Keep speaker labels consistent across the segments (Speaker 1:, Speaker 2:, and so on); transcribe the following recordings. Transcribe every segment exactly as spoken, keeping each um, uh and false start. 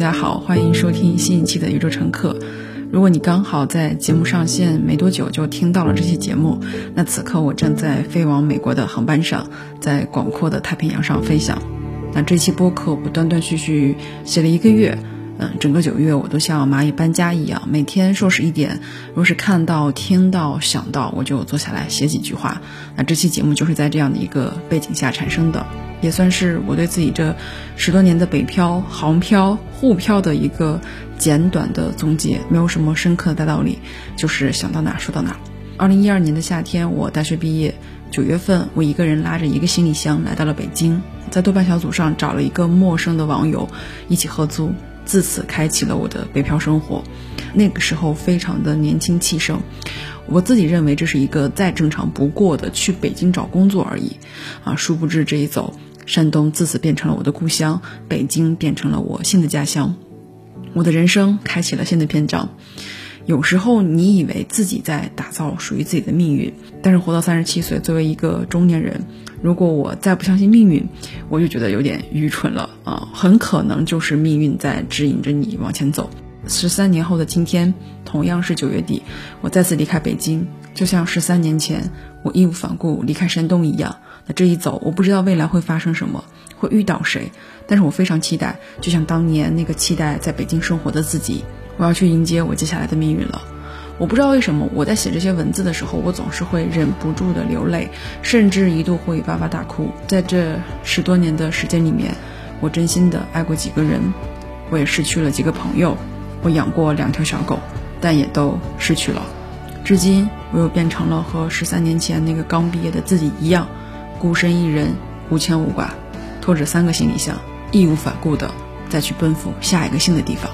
Speaker 1: 家好，欢迎收听新一期的宇宙乘客。如果你刚好在节目上线没多久就听到了这期节目，那此刻我正在飞往美国的航班上，在广阔的太平洋上飞翔。那这期播客我断断续续写了一个月，嗯，整个九月我都像蚂蚁搬家一样，每天收拾一点，若是看到、听到、想到，我就坐下来写几句话。那这期节目就是在这样的一个背景下产生的，也算是我对自己这十多年的北漂、航漂、沪漂的一个简短的总结，没有什么深刻的大道理，就是想到哪说到哪。二零一二年的夏天，我大学毕业，九月份我一个人拉着一个行李箱来到了北京，在豆瓣小组上找了一个陌生的网友一起合租，自此开启了我的北漂生活。那个时候非常的年轻气盛，我自己认为这是一个再正常不过的去北京找工作而已啊，殊不知这一走，山东自此变成了我的故乡，北京变成了我新的家乡，我的人生开启了新的篇章。有时候你以为自己在打造属于自己的命运，但是活到三十七岁，作为一个中年人，如果我再不相信命运，我就觉得有点愚蠢了啊！很可能就是命运在指引着你往前走。十三年后的今天，同样是九月底，我再次离开北京，就像十三年前我义无反顾离开山东一样。那这一走，我不知道未来会发生什么，会遇到谁，但是我非常期待，就像当年那个期待在北京生活的自己，我要去迎接我接下来的命运了。我不知道为什么我在写这些文字的时候，我总是会忍不住的流泪，甚至一度会哇哇大哭。在这十多年的时间里面，我真心的爱过几个人，我也失去了几个朋友，我养过两条小狗，但也都失去了。至今我又变成了和十三年前那个刚毕业的自己一样，孤身一人，无牵无挂，拖着三个行李箱，义无反顾的再去奔赴下一个新的地方。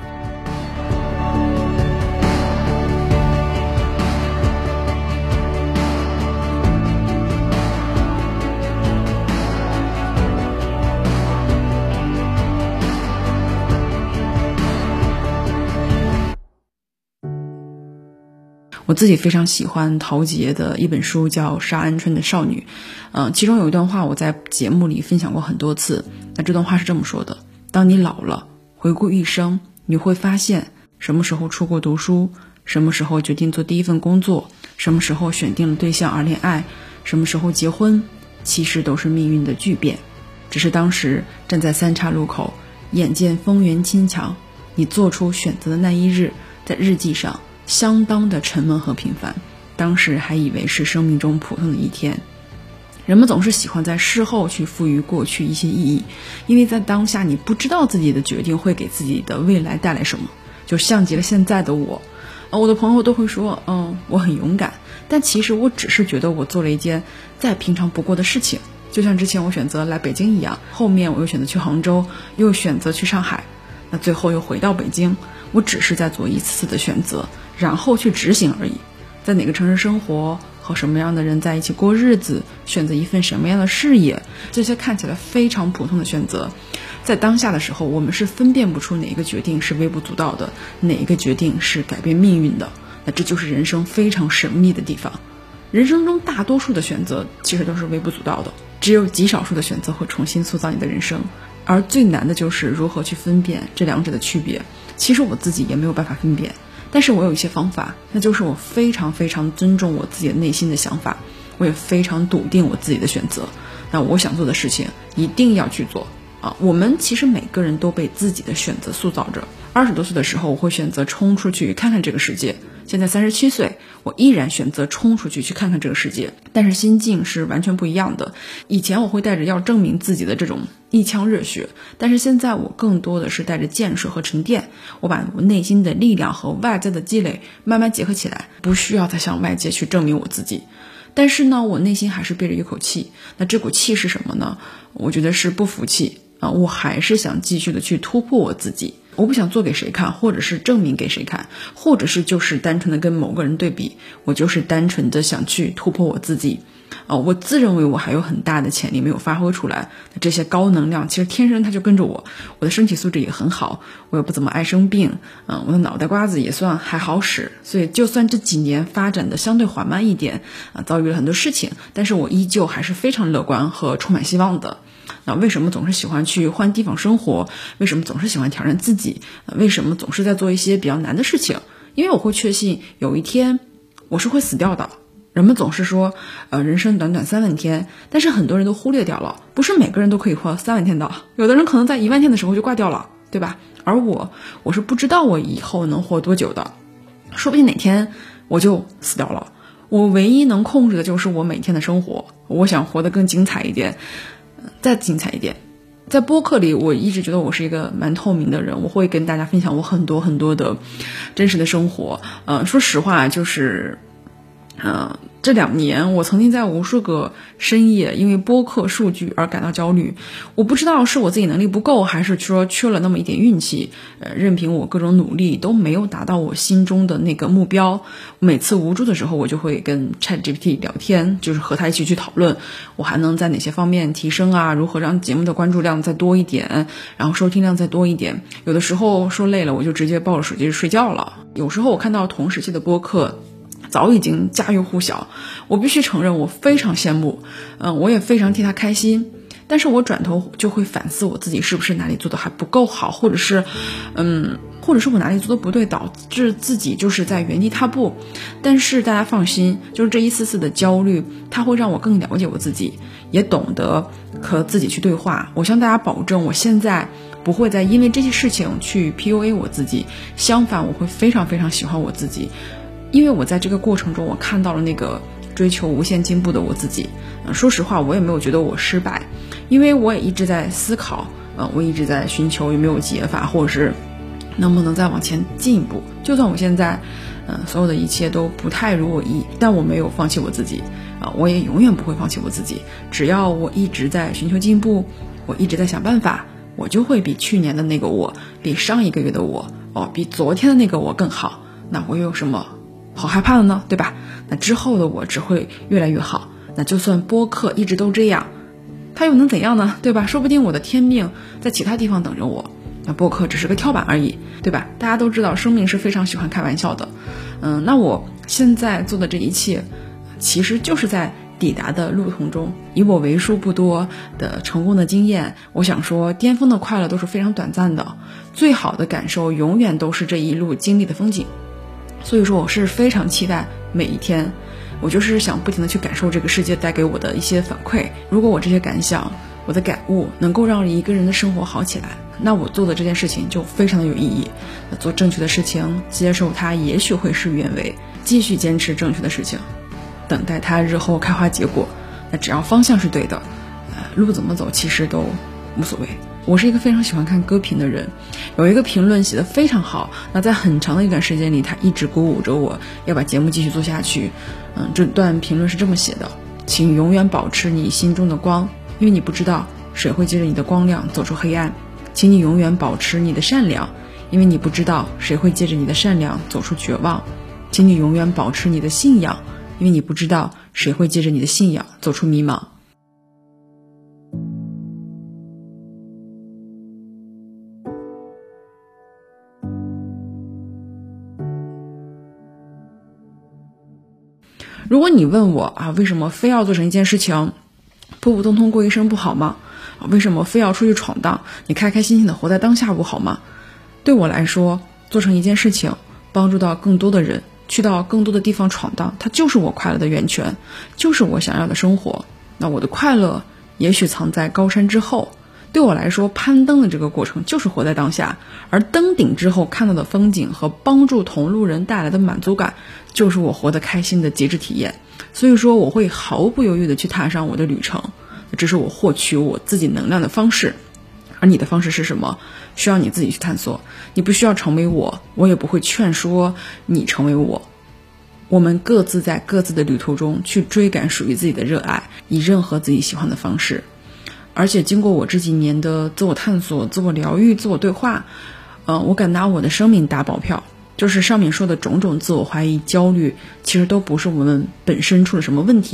Speaker 1: 我自己非常喜欢陶杰的一本书，叫《杀鹌鹑的少女》，呃，其中有一段话我在节目里分享过很多次。那这段话是这么说的：当你老了，回顾一生，你会发现什么时候出国读书，什么时候决定做第一份工作，什么时候选定了对象而恋爱，什么时候结婚，其实都是命运的巨变。只是当时站在三岔路口，眼见风云侵强，你做出选择的那一日，在日记上相当的沉闷和平凡，当时还以为是生命中普通的一天。人们总是喜欢在事后去赋予过去一些意义，因为在当下你不知道自己的决定会给自己的未来带来什么，就像极了现在的我。我的朋友都会说嗯，我很勇敢，但其实我只是觉得我做了一件再平常不过的事情，就像之前我选择来北京一样，后面我又选择去杭州，又选择去上海，那最后又回到北京，我只是在做一次次的选择，然后去执行而已。在哪个城市生活，和什么样的人在一起过日子，选择一份什么样的事业，这些看起来非常普通的选择，在当下的时候，我们是分辨不出哪一个决定是微不足道的，哪一个决定是改变命运的。那这就是人生非常神秘的地方。人生中大多数的选择其实都是微不足道的，只有极少数的选择会重新塑造你的人生，而最难的就是如何去分辨这两者的区别。其实我自己也没有办法分辨，但是我有一些方法，那就是我非常非常尊重我自己的内心的想法，我也非常笃定我自己的选择。那我想做的事情一定要去做啊！我们其实每个人都被自己的选择塑造着。二十多岁的时候，我会选择冲出去看看这个世界。现在三十七岁，我依然选择冲出去去看看这个世界，但是心境是完全不一样的。以前我会带着要证明自己的这种一腔热血，但是现在我更多的是带着建设和沉淀。我把我内心的力量和外在的积累慢慢结合起来，不需要再向外界去证明我自己。但是呢，我内心还是憋着一口气。那这股气是什么呢？我觉得是不服气啊！我还是想继续的去突破我自己。我不想做给谁看，或者是证明给谁看，或者是就是单纯的跟某个人对比，我就是单纯的想去突破我自己。 呃，我自认为我还有很大的潜力没有发挥出来，那这些高能量其实天生它就跟着我，我的身体素质也很好，我也不怎么爱生病，嗯、呃，我的脑袋瓜子也算还好使，所以就算这几年发展的相对缓慢一点，啊、呃，遭遇了很多事情，但是我依旧还是非常乐观和充满希望的。那为什么总是喜欢去换地方生活？为什么总是喜欢挑战自己？呃、为什么总是在做一些比较难的事情？因为我会确信有一天我是会死掉的。人们总是说，呃，人生短短三万天，但是很多人都忽略掉了，不是每个人都可以活三万天的，有的人可能在一万天的时候就挂掉了，对吧？而我，我是不知道我以后能活多久的，说不定哪天我就死掉了。我唯一能控制的就是我每天的生活，我想活得更精彩一点，再精彩一点。在播客里，我一直觉得我是一个蛮透明的人，我会跟大家分享我很多很多的真实的生活。呃，说实话，就是。呃，这两年我曾经在无数个深夜因为播客数据而感到焦虑，我不知道是我自己能力不够，还是说缺了那么一点运气，呃，任凭我各种努力都没有达到我心中的那个目标。每次无助的时候，我就会跟 ChatGPT 聊天，就是和他一起去讨论我还能在哪些方面提升啊，如何让节目的关注量再多一点，然后收听量再多一点。有的时候说累了，我就直接抱着手机睡觉了。有时候我看到同时期的播客早已经家喻户晓，我必须承认我非常羡慕，嗯，我也非常替他开心，但是我转头就会反思我自己是不是哪里做的还不够好，或者是嗯，或者是我哪里做的不对，导致自己就是在原地踏步。但是大家放心，就是这一丝丝的焦虑，它会让我更了解我自己，也懂得和自己去对话。我向大家保证，我现在不会再因为这些事情去 P U A 我自己，相反我会非常非常喜欢我自己，因为我在这个过程中我看到了那个追求无限进步的我自己。呃、说实话，我也没有觉得我失败，因为我也一直在思考，呃，我一直在寻求有没有解法，或者是能不能再往前进一步。就算我现在呃，所有的一切都不太如我意，但我没有放弃我自己，呃、我也永远不会放弃我自己。只要我一直在寻求进步，我一直在想办法，我就会比去年的那个我，比上一个月的我，哦，比昨天的那个我更好。那我又有什么好害怕的呢，对吧？那之后的我只会越来越好。那就算播客一直都这样，它又能怎样呢，对吧？说不定我的天命在其他地方等着我，那播客只是个跳板而已，对吧？大家都知道生命是非常喜欢开玩笑的。嗯，那我现在做的这一切其实就是在抵达的路途中，以我为数不多的成功的经验，我想说巅峰的快乐都是非常短暂的，最好的感受永远都是这一路经历的风景。所以说我是非常期待每一天，我就是想不停的去感受这个世界带给我的一些反馈。如果我这些感想，我的感悟能够让一个人的生活好起来，那我做的这件事情就非常的有意义。做正确的事情，接受它也许会事与愿违，继续坚持正确的事情，等待它日后开花结果。那只要方向是对的，呃，路怎么走其实都无所谓。我是一个非常喜欢看歌评的人，有一个评论写得非常好，那在很长的一段时间里，他一直鼓舞着我要把节目继续做下去。嗯，这段评论是这么写的：请永远保持你心中的光，因为你不知道谁会借着你的光亮走出黑暗。请你永远保持你的善良，因为你不知道谁会借着你的善良走出绝望。请你永远保持你的信仰，因为你不知道谁会借着你的信仰走出迷茫。如果你问我啊，为什么非要做成一件事情，普普通通过一生不好吗？啊，为什么非要出去闯荡？你开开心心的活在当下不好吗？对我来说，做成一件事情，帮助到更多的人，去到更多的地方闯荡，它就是我快乐的源泉，就是我想要的生活。那我的快乐也许藏在高山之后，对我来说，攀登的这个过程就是活在当下，而登顶之后看到的风景和帮助同路人带来的满足感，就是我活得开心的极致体验。所以说我会毫不犹豫地去踏上我的旅程，这是我获取我自己能量的方式。而你的方式是什么？需要你自己去探索，你不需要成为我，我也不会劝说你成为我。我们各自在各自的旅途中去追赶属于自己的热爱，以任何自己喜欢的方式。而且经过我这几年的自我探索、自我疗愈、自我对话，呃，我敢拿我的生命打保票，就是上面说的种种自我怀疑、焦虑，其实都不是我们本身出了什么问题，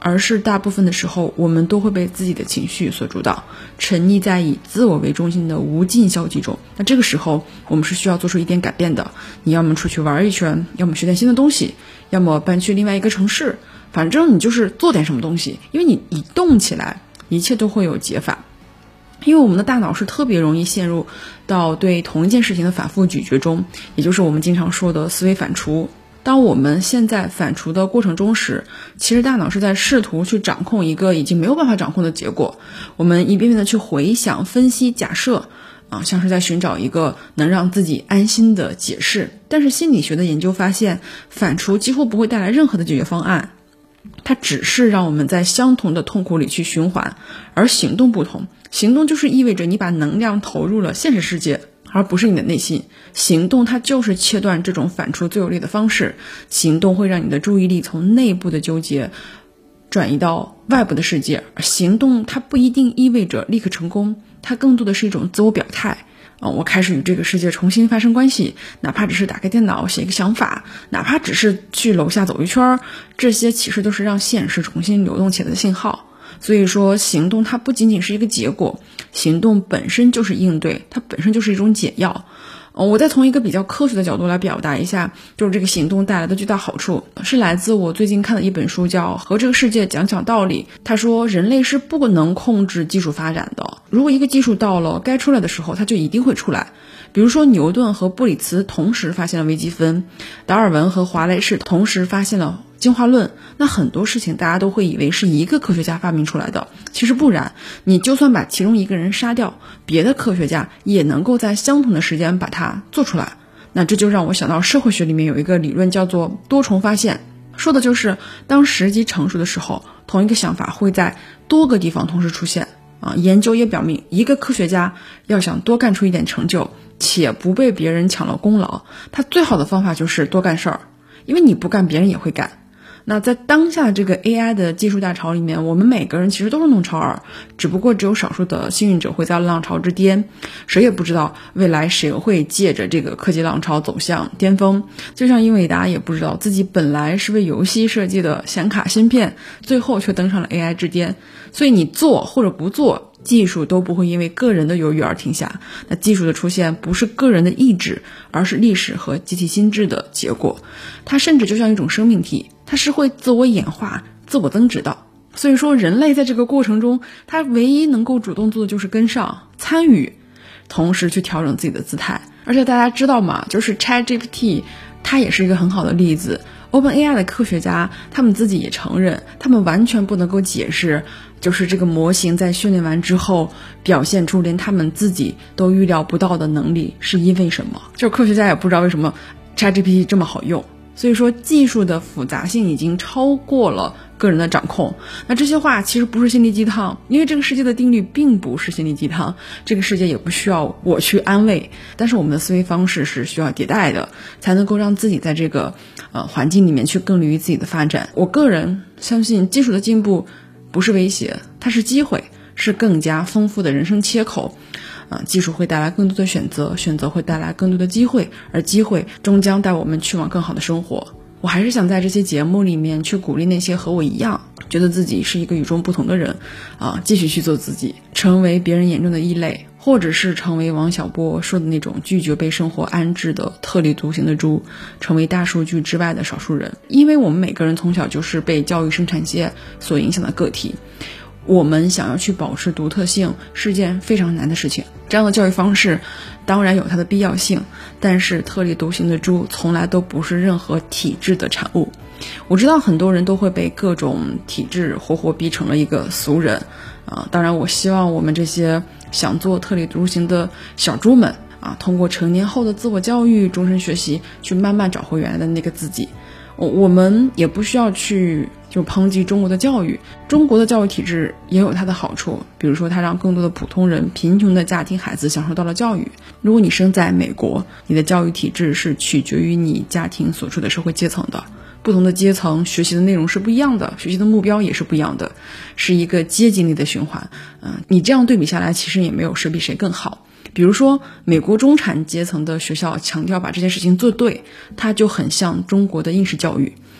Speaker 1: 而是大部分的时候我们都会被自己的情绪所主导，沉溺在以自我为中心的无尽消极中。那这个时候我们是需要做出一点改变的，你要么出去玩一圈，要么学点新的东西，要么搬去另外一个城市，反正你就是做点什么东西，因为你一动起来一切都会有解法。因为我们的大脑是特别容易陷入到对同一件事情的反复咀嚼中，也就是我们经常说的思维反刍。当我们现在反刍的过程中时，其实大脑是在试图去掌控一个已经没有办法掌控的结果。我们一遍遍的去回想、分析、假设啊，像是在寻找一个能让自己安心的解释。但是心理学的研究发现，反刍几乎不会带来任何的解决方案，它只是让我们在相同的痛苦里去循环。而行动不同，行动就是意味着你把能量投入了现实世界，而不是你的内心。行动它就是切断这种反刍最有力的方式。行动会让你的注意力从内部的纠结转移到外部的世界，而行动它不一定意味着立刻成功，它更多的是一种自我表态。呃、我开始与这个世界重新发生关系，哪怕只是打开电脑写一个想法，哪怕只是去楼下走一圈，这些其实都是让现实重新流动起来的信号。所以说行动它不仅仅是一个结果，行动本身就是应对，它本身就是一种解药。呃、我再从一个比较科学的角度来表达一下，就是这个行动带来的巨大好处，是来自我最近看的一本书，叫《和这个世界讲讲道理》。他说人类是不能控制技术发展的，如果一个技术到了该出来的时候，它就一定会出来。比如说牛顿和布里茨同时发现了微积分，达尔文和华莱士同时发现了进化论，那很多事情大家都会以为是一个科学家发明出来的，其实不然。你就算把其中一个人杀掉，别的科学家也能够在相同的时间把它做出来。那这就让我想到社会学里面有一个理论叫做多重发现，说的就是当时机成熟的时候，同一个想法会在多个地方同时出现啊。研究也表明，一个科学家要想多干出一点成就，且不被别人抢了功劳，他最好的方法就是多干事儿，因为你不干别人也会干。那在当下这个 A I 的技术大潮里面，我们每个人其实都是弄潮儿，只不过只有少数的幸运者会在浪潮之巅，谁也不知道未来谁会借着这个科技浪潮走向巅峰。就像英伟达也不知道自己本来是为游戏设计的显卡芯片，最后却登上了 A I 之巅。所以你做或者不做，技术都不会因为个人的犹豫而停下。那技术的出现不是个人的意志，而是历史和集体心智的结果。它甚至就像一种生命体，它是会自我演化、自我增值的。所以说人类在这个过程中，它唯一能够主动做的就是跟上、参与，同时去调整自己的姿态。而且大家知道吗，就是 ChatGPT 它也是一个很好的例子。OpenAI 的科学家他们自己也承认，他们完全不能够解释，就是这个模型在训练完之后表现出连他们自己都预料不到的能力是因为什么，就是科学家也不知道为什么 ChatGPT 这么好用。所以说技术的复杂性已经超过了个人的掌控。那这些话其实不是心灵鸡汤，因为这个世界的定律并不是心灵鸡汤，这个世界也不需要我去安慰，但是我们的思维方式是需要迭代的，才能够让自己在这个呃环境里面去更利于自己的发展。我个人相信技术的进步不是威胁，它是机会，是更加丰富的人生切口。呃，技术会带来更多的选择，选择会带来更多的机会，而机会终将带我们去往更好的生活。我还是想在这些节目里面去鼓励那些和我一样觉得自己是一个与众不同的人啊，继续去做自己，成为别人眼中的异类，或者是成为王小波说的那种拒绝被生活安置的特立独行的猪，成为大数据之外的少数人。因为我们每个人从小就是被教育生产线所影响的个体，我们想要去保持独特性是件非常难的事情。这样的教育方式当然有它的必要性，但是特立独行的猪从来都不是任何体制的产物。我知道很多人都会被各种体制活活逼成了一个俗人啊，当然我希望我们这些想做特立独行的小猪们啊，通过成年后的自我教育、终身学习，去慢慢找回原来的那个自己。我们也不需要去就抨击中国的教育，中国的教育体制也有它的好处，比如说它让更多的普通人、贫穷的家庭孩子享受到了教育。如果你生在美国，你的教育体制是取决于你家庭所处的社会阶层的，不同的阶层学习的内容是不一样的，学习的目标也是不一样的，是一个阶级内的循环。嗯，你这样对比下来，其实也没有谁比谁更好。比如说美国中产阶层的学校强调把这件事情做对，它就很像中国的应试教育。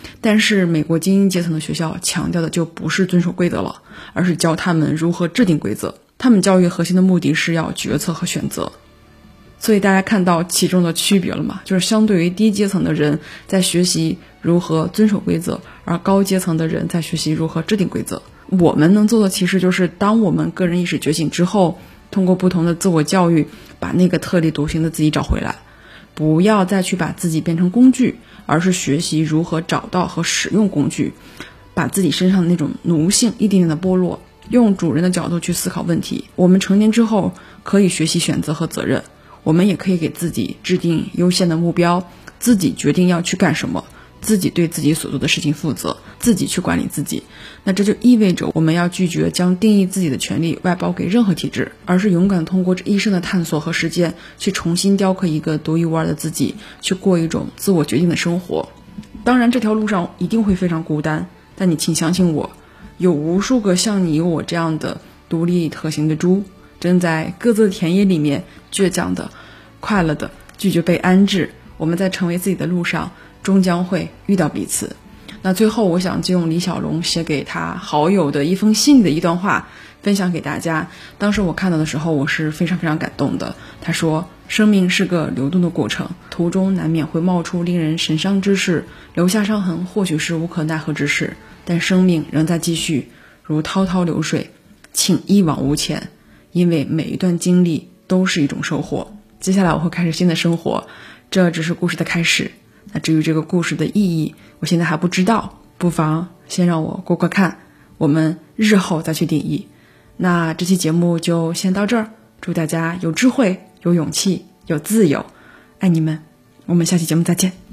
Speaker 1: 但是美国精英阶层的学校强调的就不是遵守规则了，而是教他们如何制定规则。他们教育核心的目的是要决策和选择。所以大家看到其中的区别了吗？就是相对于低阶层的人在学习如何遵守规则，而高阶层的人在学习如何制定规则。我们能做的其实就是当我们个人意识觉醒之后，通过不同的自我教育把那个特立独行的自己找回来，不要再去把自己变成工具，而是学习如何找到和使用工具，把自己身上的那种奴性一点点的剥落，用主人的角度去思考问题。我们成年之后可以学习选择和责任，我们也可以给自己制定优先的目标，自己决定要去干什么，自己对自己所做的事情负责，自己去管理自己。那这就意味着我们要拒绝将定义自己的权利外包给任何体制，而是勇敢通过这一生的探索和实践，去重新雕刻一个独一无二的自己，去过一种自我决定的生活。当然这条路上一定会非常孤单，但你请相信我，有无数个像你我这样的独立特行的猪，正在各自的田野里面倔强的、快乐的拒绝被安置。我们在成为自己的路上终将会遇到彼此。那最后我想就用李小龙写给他好友的一封信的一段话分享给大家。当时我看到的时候我是非常非常感动的。他说，生命是个流动的过程，途中难免会冒出令人神伤之事，留下伤痕或许是无可奈何之事，但生命仍在继续，如滔滔流水，请一往无前，因为每一段经历都是一种收获。接下来我会开始新的生活，这只是故事的开始。那至于这个故事的意义，我现在还不知道，不妨先让我过过看，我们日后再去定义。那这期节目就先到这儿，祝大家有智慧、有勇气、有自由，爱你们，我们下期节目再见。